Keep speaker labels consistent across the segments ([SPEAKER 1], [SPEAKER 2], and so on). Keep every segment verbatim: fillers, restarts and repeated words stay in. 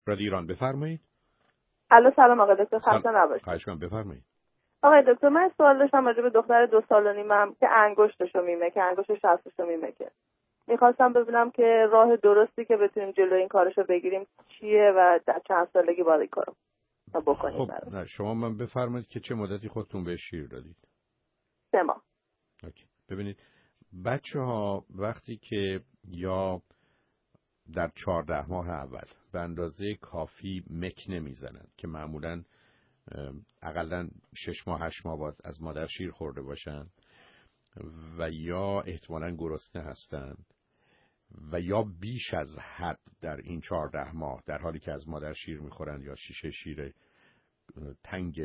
[SPEAKER 1] رادیو ایران بفرمایید.
[SPEAKER 2] الو سلام آقای دکتر، خسته نباشید.
[SPEAKER 1] خواهش می‌کنم بفرمایید.
[SPEAKER 2] آقای دکتر من سوال داشتم راجع به دختر دو سال و نیمم که انگشتشو میمکه، انگشت شستشو میمکه. میخواستم ببینم که راه درستی که بتونیم جلوی این کارشو بگیریم چیه و در چند سالگی باید این کارو بکنیم.
[SPEAKER 1] خب نه شما من بفرمایید که چه مدتی خودتون به شیر دادید؟
[SPEAKER 2] سه ماه.
[SPEAKER 1] اوکی. ببینید بچه‌ها وقتی که یا در چهارده ماه اول به اندازه کافی مک نمیزنن که معمولاً اقلاً شش ماه هشت ماه باید از مادر شیر خورده باشن و یا احتمالاً گرسنه هستند و یا بیش از حد در این چهارده ماه در حالی که از مادر شیر میخورن یا شیشه شیر تنگ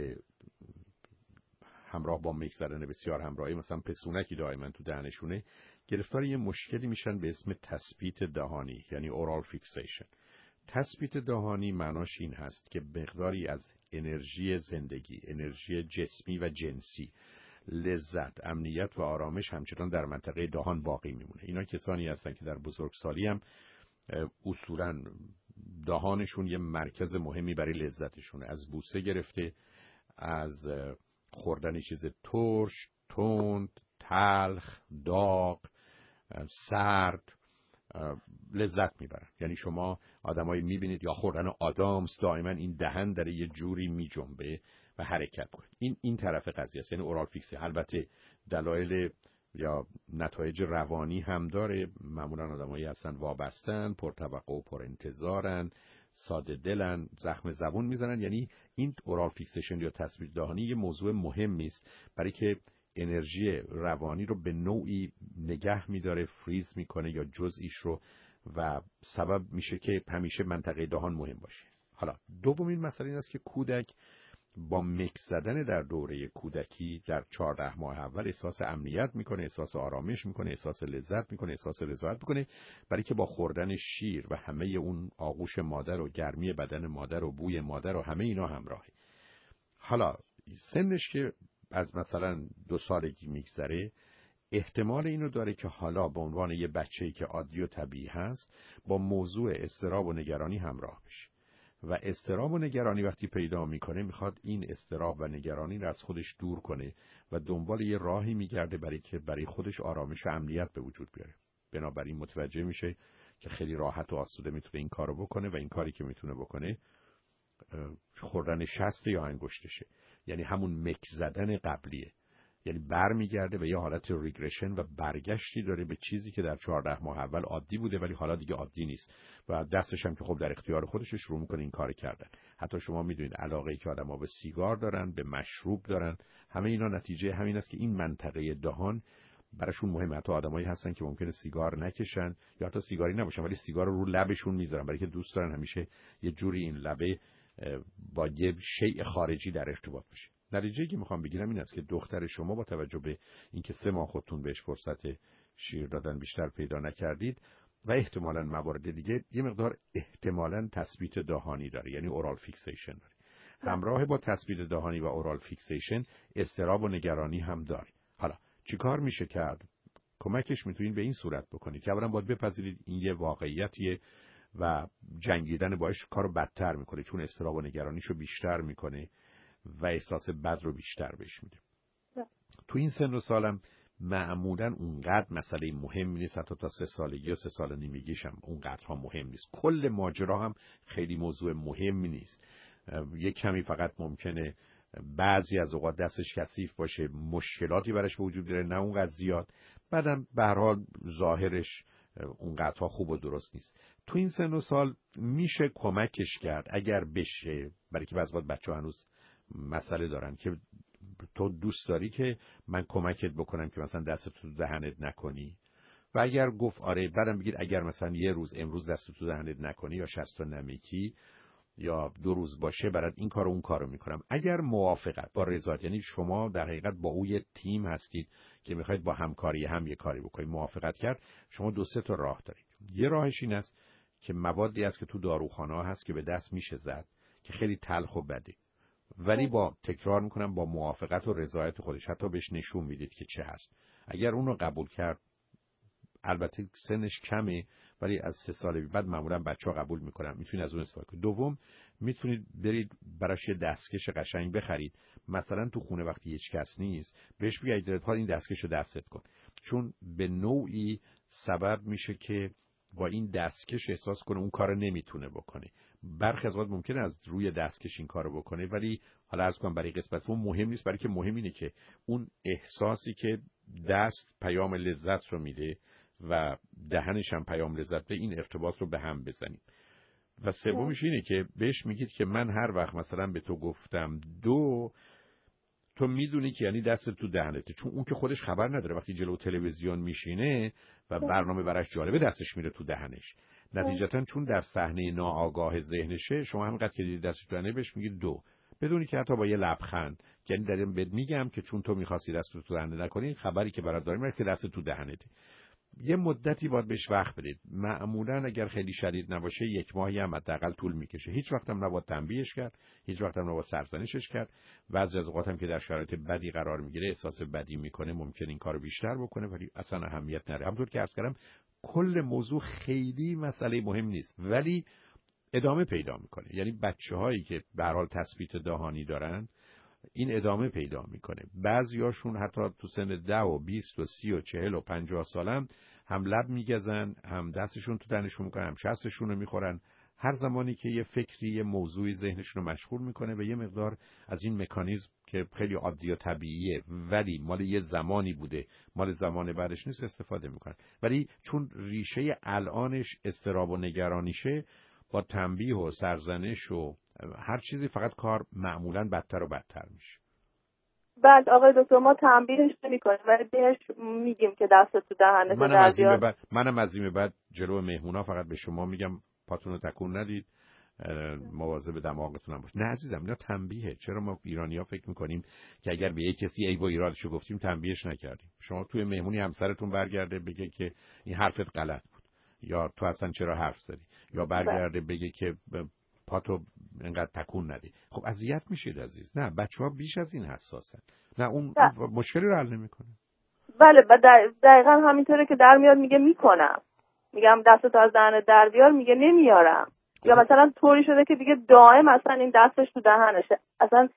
[SPEAKER 1] همراه با مک زدن بسیار همراهی مثلا پسونکی دائما تو دهنشونه، گرفتار یه مشکلی میشن به اسم تثبیت دهانی، یعنی اورال فیکسیشن. تثبیت دهانی معناش این هست که مقداری از انرژی زندگی، انرژی جسمی و جنسی، لذت، امنیت و آرامش همچنان در منطقه دهان باقی میمونه. اینا کسانی هستن که در بزرگسالی هم اصولاً دهانشون یه مرکز مهمی برای لذتشونه، از بوسه گرفته، از خوردن چیز ترش، تند، تلخ، داغ، سرد لذت میبرن. یعنی شما آدمایی میبینید یا خوردن آدامس دائما این دهن در یه جوری میجنبه و حرکت کنه. این این طرف قضیه است، یعنی اورال فیکسی. البته دلایل یا نتایج روانی هم داره. معمولا آدمایی هستن وابستن، پرتوقع و پرانتظارن، ساده دلن، زخم زبون میزنن. یعنی این اورال فیکسیشن یا تثبیت دهانی یه موضوع مهمی است برای که انرژی روانی رو به نوعی نگه میداره، فریز میکنه یا جزئیش رو، و سبب میشه که همیشه منطقه دهان مهم باشه. حالا دومین مسئله این است که کودک با مکس زدن در دوره کودکی در چهارده ماه اول احساس امنیت میکنه، احساس آرامش میکنه، احساس لذت میکنه، احساس رضایت میکنه، برای که با خوردن شیر و همه اون آغوش مادر و گرمی بدن مادر و بوی مادر و همه اینا همراهه. حالا سنش که از مثلا دو سالگی میگذره، احتمال اینو داره که حالا به عنوان یه بچه‌ای که عادی و طبیعی هست با موضوع اضطراب و نگرانی همراه بشه و اضطراب و نگرانی وقتی پیدا میکنه میخواد این اضطراب و نگرانی رو از خودش دور کنه و دنبال یه راهی میگرده برای که برای خودش آرامش و امنیت به وجود بیاره. بنابراین متوجه میشه که خیلی راحت و آسوده میتونه این کارو بکنه و این کاری که میتونه بکنه خوردن شست یا انگشتشه، یعنی همون مک زدن قبلیه. یعنی برمیگرده به یه حالت ریگرشن و برگشتی داره به چیزی که در چهارده ماه اول عادی بوده ولی حالا دیگه عادی نیست و دستش هم که خب در اختیار خودش شروع میکنه این کار کردن. حتی شما میدونید علاقه‌ای که آدم‌ها به سیگار دارن، به مشروب دارن، همه اینا نتیجه همین است که این منطقه دهان براشون مهمه. حتی آدمایی هستن که ممکنه سیگار نکشن یا حتی سیگاری نباشن ولی سیگار رو رو لبشون میذارن برای که دوست دارن همیشه یه جوری این لبه با یه شیء خارجی در ارتباط باشه. نتیجه‌ای که میخوام بگیرم این است که دختر شما با توجه به اینکه سه ماه خودتون بهش فرصت شیر دادن بیشتر پیدا نکردید و احتمالاً موارد دیگه یه مقدار احتمالاً تثبیت دهانی داره، یعنی اورال فیکسیشن داره. همراه با تثبیت دهانی و اورال فیکسیشن اضطراب و نگرانی هم داره. حالا چیکار میشه کرد؟ کمکش میتونین به این صورت بکنید که اولا باید بپذیرید این یه واقعیتیه و جنگیدن باش کارو بدتر میکنه، چون اضطراب و نگرانیشو بیشتر میکنه و احساس بد رو بیشتر بهش میده. تو این سن و سالم معمولاً اونقدر مسئله مهمی نیست، حتی تا سه سالگی و سه سال و نیمگیش هم اونقدرها مهم نیست. کل ماجرا هم خیلی موضوع مهمی نیست. یک کمی فقط ممکنه بعضی از اوقات دستش کثیف باشه، مشکلاتی براش به وجود بیاره، نه اونقدر زیاد. بعدم به هر حال ظاهرش اونقدرها خوب و درست نیست. تو این سن و سال میشه کمکش کرد اگر بشه، برای که بعضی وقت بچه‌ها هنوز مسئله دارن که تو دوست داری که من کمکت بکنم که مثلا دستت تو دهنت نکنی، و اگر گفت آره، بعدم بگید اگر مثلا یه روز امروز دستت تو دهنت نکنی یا شست و نمیکی یا دو روز باشه برات این کارو اون کارو میکنم. اگر موافقت با رضایت، یعنی شما در حقیقت با او یه تیم هستید که میخواید با همکاری هم یه کاری بکنید، موافقت کرد، شما دو سه تا راه دارید. یه راهش این است که موادی است که تو داروخانه ها هست که به دست میشه زد که خیلی تلخ و بده، ولی با تکرار میکنم با موافقت و رضایت خودش، حتی بهش نشون میدید که چه هست. اگر اون رو قبول کرد، البته سنش کمه ولی از سه سال بعد معمولا بچه‌ها قبول میکنن، میتونید از اون استفاده کنید. دوم، میتونید برید براش دستکش قشنگ بخرید، مثلا تو خونه وقتی هیچ کس نیست بهش بگید این دستکش رو دستت کن، چون به نوعی سبب میشه که با این دستکش احساس کنه اون کار نمیتونه بکنه. برخی از وقت ممکنه از روی دستکش این کارو بکنه، ولی حالا عرض کنم برای قسمت اون مهم نیست، برای که مهم اینه که اون احساسی که دست پیام لذت رو میده و دهنش هم پیام لذت، به این ارتباط رو به هم بزنیم. و سومش اینه که بهش میگید که من هر وقت مثلا به تو گفتم دو، تو میدونی که یعنی دست تو دهنته، چون اون که خودش خبر نداره وقتی جلو تلویزیون میشینه و برنامه براش جالبه دستش میره تو دهنش، نتیجتا چون در صحنه ناآگاه ذهنشه شما همینقدر که دیدی دستش تو دهنه بهش میگید دو، بدونی که حتی با یه لبخند، یعنی دارم بهت میگم که چون تو میخواستی دست تو دهنه نکنی، خبری که برات داریم اینه که دست تو دهنته. یه مدتی باید بهش وقت بدید. معمولا اگر خیلی شدید نباشه یک ماهی هم حداقل طول میکشه. هیچ وقت هم نباید تنبیهش کرد، هیچ وقت هم نباید سرزنشش کرد. بعضی از اوقات هم که در شرایط بدی قرار میگیره، احساس بدی میکنه، ممکن این کارو بیشتر بکنه ولی اصلا اهمیت نداره. همونطور که عرض کردم کل موضوع خیلی مسئله مهم نیست ولی ادامه پیدا میکنه. یعنی بچه‌هایی که به هر حال تثبیت دهانی دارن این ادامه پیدا میکنه. بعضیاشون حتی تو سن ده و بیست و سی و چهل و پنجاه سالم هم لب میگزن، هم دستشون تو دهنشون میکنن، هم شستشون رو میخورن، هر زمانی که یه فکری، یه موضوعی ذهنشون رو مشغول میکنه و یه مقدار از این مکانیزم که خیلی عادی و طبیعیه ولی مال یه زمانی بوده، مال زمان بعدش نیست، استفاده میکنن. ولی چون ریشه الانش اضطراب و نگرانیشه، با تنبیه و سرزنش و هر چیزی فقط کار معمولاً بدتر و بدتر میشه.
[SPEAKER 2] بعد آقای دکتر ما تنبیهش نمی‌کنیم ولی بهش میگیم که دست تو دهنت در بیار.
[SPEAKER 1] بعد منم از این بعد جلو مهمونا فقط به شما میگم پاتون رو تکون ندید، مواظب دماغتون هم باشید. نه عزیزم، اینا تنبیهه. چرا ما ایرانی‌ها فکر می‌کنیم که اگر به یک کسی ای و ایرادشو گفتیم تنبیهش نکردیم؟ شما توی مهمونی همسرتون برگرده بگه که این حرفت غلط بود یا تو اصلا چرا حرف زدی، یا برگرده بگه که پاتو اینقدر تکون ندی، خب اذیت میشید عزیز. نه، بچه‌ها بیش از این حساسن. نه اون نه. مشکلی رو حل نمی‌کنه.
[SPEAKER 2] بله دقیقاً همینطوره که در میاد میگه میکنم، میگم دستت از دهنت در بیار میگه نمیارم. یا مثلا طوری شده که دیگه دائم مثلا این دستش تو دهنشه، اصلا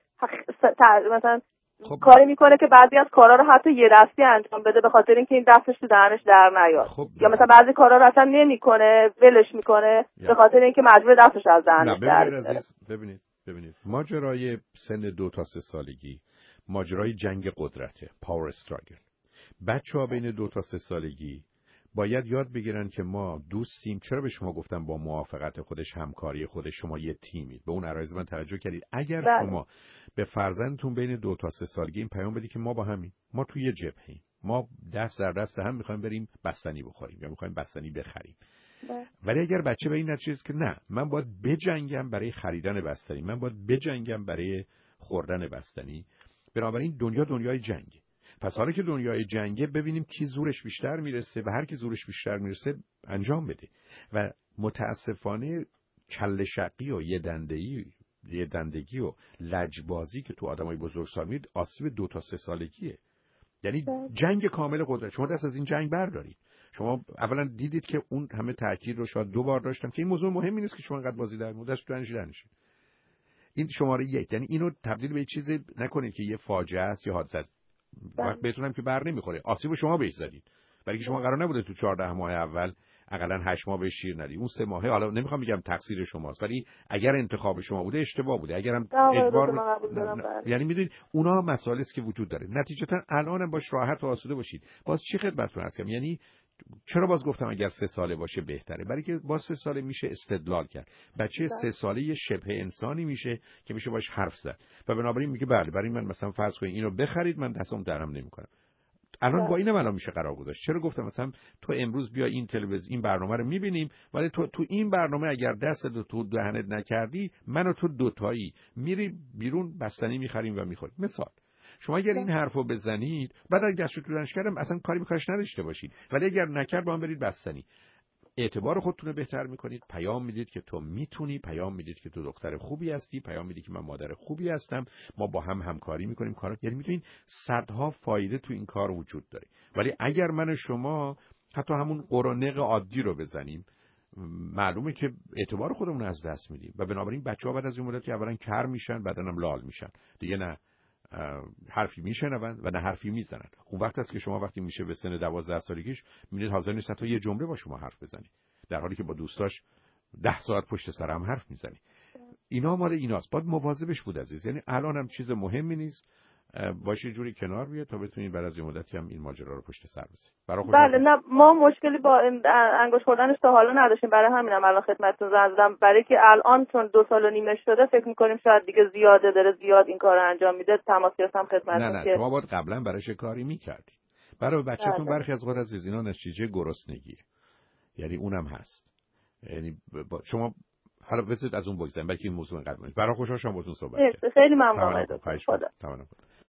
[SPEAKER 2] مثلا خب کاری میکنه که بعضی از کارا رو حتی یه دستی انجام بده به خاطر اینکه این دستش تو دهنش در نیاد. خب یا مثلا بعضی کارا رو اصلا نمیکنه، ولش میکنه به خاطر اینکه مجبور دستش از دهنش در بیاره.
[SPEAKER 1] ببینید ببینید ماجرای سن دو تا سه سالگی ماجرای جنگ قدرته، پاور استراگل. بچه‌ها بین دو تا سه سالگی باید یاد بگیرن که ما دوستیم. چرا به شما گفتم با موافقت خودش، همکاری خودش، شما یه تیمید. به اون عرایض من توجه کردید. اگر بله. شما به فرزندتون بین دو تا سه سالگی این پیام بدی که ما با همیم، ما توی یه جبهه‌ایم، ما دست در دست هم می‌خوایم بریم بستنی بخوریم یا می‌خوایم بستنی بخریم. بله. ولی اگر بچه به این نتیجه که نه، من باید بجنگم برای خریدن بستنی، من باید بجنگم برای خوردن بستنی، بنابراین دنیا دنیای جنگه. پس حالا که دنیای جنگه ببینیم کی زورش بیشتر میرسه و هر کی زورش بیشتر میرسه انجام بده. و متاسفانه کله شقی و یه دنده‌ای یه دندگی و لجبازی که تو آدمای بزرگسال میاد آسیب دو تا سه سالگیه. یعنی جنگ کامل قدرت. شما دست از این جنگ بردارید. شما اولا دیدید که اون همه تاکید رو شاید دو بار داشتم که این موضوع مهمی نیست که شما انقدر بازی در مودش تو انجلنشه. این شماره یک. یعنی اینو تبدیل به چیزی نکنید که یه فاجعه است یا حادثه است. وقت بهتونم که بر نمیخوره، آسیبو شما بهش زدید، برای که شما قرار نبوده تو چهارده ماه اول حداقل هشت ماه بهش شیر ندید. اون سه ماهه حالا نمیخوام بگم تقصیر شماست، ولی اگر انتخاب شما بوده اشتباه بوده. اگرم اجبار یعنی میدونید اونا مسائلی است که وجود داره. نتیجتا الانم باش راحت و آسوده باشید. باز چی خدمتتون هستم، یعنی چرا باز گفتم اگر سه ساله باشه بهتره؟ برای که با سه ساله میشه استدلال کرد. بچه سه ساله یه شبه انسانی میشه که میشه باش حرف زد و بنابراین میگه بله برای من مثلا فرض کنید اینو بخرید، من دستم درم نمیکنم. الان با اینم الان میشه قرار گذاشت. چرا گفتم مثلا تو امروز بیا این تلویزیون این برنامه رو میبینیم، ولی تو تو این برنامه اگر دست دو تو دهنت نکردی، من و تو دوتایی میری بیرون بستنی میخریم و میخوریم. مثال شما اگر این حرفو بزنید بعد اگه دستشو تو دهنش کردم اصلا کاری به کارش نداشته باشید، ولی اگر نکرد با هم برید بستنی، اعتبار خودتون رو بهتر میکنید، پیام میدید که تو میتونی، پیام میدید که تو دختر خوبی هستی، پیام میدید که من مادر خوبی هستم، ما با هم همکاری میکنیم کارا. یعنی میدونید صدها فایده تو این کار وجود داره. ولی اگر من و شما حتی همون قرنق عادی رو بزنیم، معلومه که اعتبار خودمون از دست میدیم و بنابراین بچه‌ها بعد از این مدتی اولا کر میشن، بعدن هم لال میشن، دیگه نه حرفی میشنون و نه حرفی میزنن. اون وقت است که شما وقتی میشه به سن دوازده سالگیش میبینید حاضر نیست حتی یه جمله با شما حرف بزنی، در حالی که با دوستاش ده ساعت پشت سر هم حرف میزنی. اینا مال ایناست، باید مواظبش بود عزیز. یعنی الان هم چیز مهمی نیست، باشه جوری کنار بیاد تا بتونید بعد از یه مدتی هم این ماجرا رو پشت سر بذارید.
[SPEAKER 2] بله، نه ما مشکلی با انگشت خوردنش تا حالا نداشتیم، برای همینم الان خدمتتون زنگ زدم، برای که الان چون دو سال و نیمه شده فکر می‌کنیم شاید دیگه زیاده داره زیاد این کارو انجام میده، تماس گرفتم خدمتتون.
[SPEAKER 1] نه نه که شما باید قبلا براش کاری می‌کردید. برای بچه‌تون برخی از وقت از اینا نتیجه گرسنگی، یعنی اونم هست. یعنی شما حالا بذارید از اون بگذاریم، بلکه این موضوع قدمه. برای خوشحال شدم باهاتون صحبت کردم.
[SPEAKER 2] خیلی ممنونم.
[SPEAKER 1] خدا.